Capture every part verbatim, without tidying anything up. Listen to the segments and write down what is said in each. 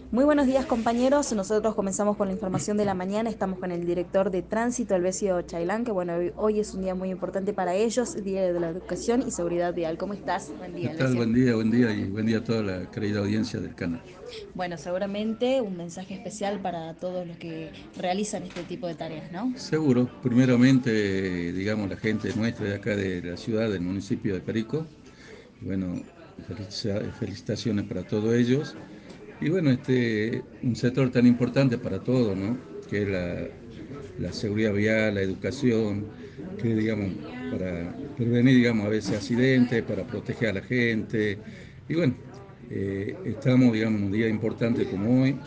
Muy buenos días, compañeros. Nosotros comenzamos con la información de la mañana. Estamos con el director de tránsito, Elvesio Chailán, que bueno, hoy, hoy es un día muy importante para ellos, Día de la Educación y Seguridad Vial. ¿Cómo estás? Buen ¿Qué día, tal? Elvesio. Buen día, buen día y buen día a toda la querida audiencia del canal. Bueno, seguramente un mensaje especial para todos los que realizan este tipo de tareas, ¿no? Seguro, primeramente, digamos, la gente nuestra de acá de la ciudad, del municipio de Perico, bueno, felici- felicitaciones para todos ellos. Y bueno, este, un sector tan importante para todos, ¿no? Que es la, la seguridad vial, la educación, que digamos, para prevenir, digamos, a veces accidentes, para proteger a la gente. Y bueno, eh, estamos, digamos, en un día importante como hoy,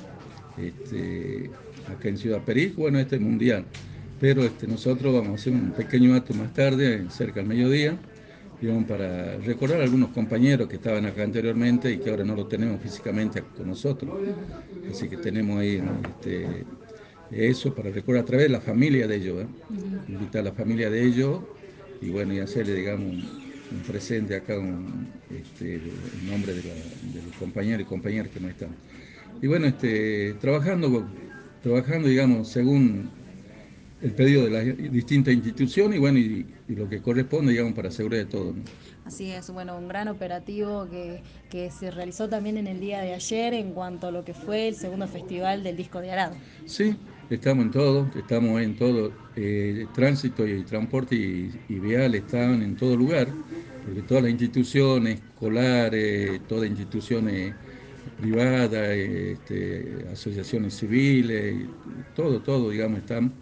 este, acá en Ciudad Perico, bueno, este es mundial. Pero este, nosotros vamos a hacer un pequeño acto más tarde, cerca del mediodía, digamos, para recordar a algunos compañeros que estaban acá anteriormente y que ahora no lo tenemos físicamente con nosotros. Así que tenemos ahí este, eso para recordar a través de la familia de ellos, ¿eh? Invitar a la familia de ellos y bueno, y hacerle, digamos, un, un presente acá un, este, en nombre de, la, de, los compañeros y compañeras que no están. Y bueno, este, trabajando, trabajando, digamos, según el pedido de las distintas instituciones y bueno, y, y lo que corresponde, digamos, para asegurar de todo, ¿no? Así es, bueno, un gran operativo que, que se realizó también en el día de ayer en cuanto a lo que fue el segundo festival del disco de Arado. Sí, estamos en todo, estamos en todo, eh, tránsito y transporte y, y vial están en todo lugar, porque todas las instituciones escolares, todas las instituciones privadas, este, asociaciones civiles, todo, todo, digamos, están,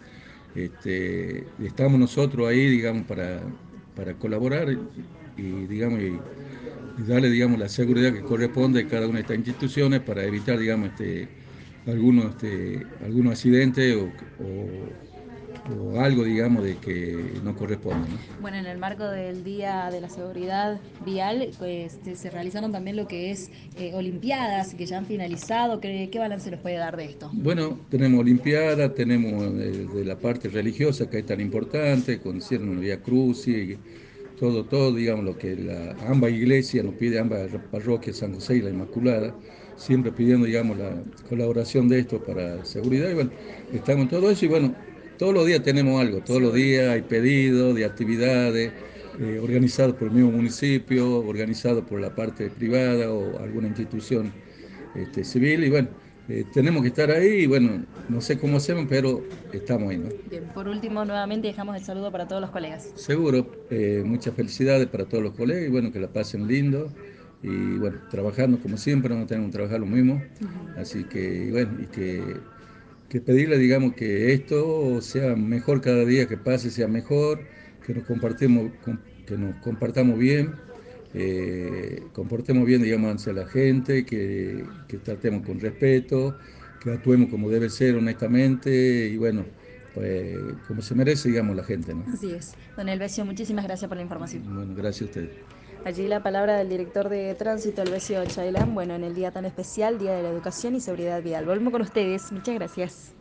este, estamos nosotros ahí, digamos, para, para colaborar y, digamos, y, y darle, digamos, la seguridad que corresponde a cada una de estas instituciones para evitar, digamos, este, algunos, este, algunos accidentes o, o, o algo, digamos, de que no corresponde, ¿no? Bueno, en el marco del Día de la Seguridad Vial, pues, este, se realizaron también lo que es eh, Olimpiadas, que ya han finalizado. ¿Qué, qué balance nos puede dar de esto? Bueno, tenemos Olimpiada, tenemos de, de la parte religiosa que es tan importante, con hicieron Vía Crucis, todo, todo, digamos, lo que la, ambas iglesias nos pide, ambas parroquias, San José y la Inmaculada, siempre pidiendo, digamos, la colaboración de esto para seguridad. Y bueno, estamos en todo eso y bueno, todos los días tenemos algo, todos los Seguro. días hay pedidos de actividades eh, organizados por el mismo municipio, organizados por la parte privada o alguna institución este, civil. Y bueno, eh, tenemos que estar ahí y bueno, no sé cómo hacemos, pero estamos ahí, ¿no? Bien, por último, nuevamente dejamos el saludo para todos los colegas. Seguro, eh, muchas felicidades para todos los colegas y bueno, que la pasen lindo y bueno, trabajando como siempre, vamos a tener que trabajar lo mismo, así que bueno, y que, que pedirle, digamos, que esto sea mejor cada día que pase, sea mejor, que nos compartimos, com- que nos compartamos bien, eh, comportemos bien, digamos, hacia la gente, que, que tratemos con respeto, que actuemos como debe ser honestamente y bueno, pues como se merece, digamos, la gente, ¿no? Así es. Don Elvesio, muchísimas gracias por la información. Bueno, gracias a ustedes. Allí la palabra del director de tránsito, Elvesio Chailán, bueno, en el día tan especial, Día de la Educación y Seguridad Vial. Volvemos con ustedes. Muchas gracias.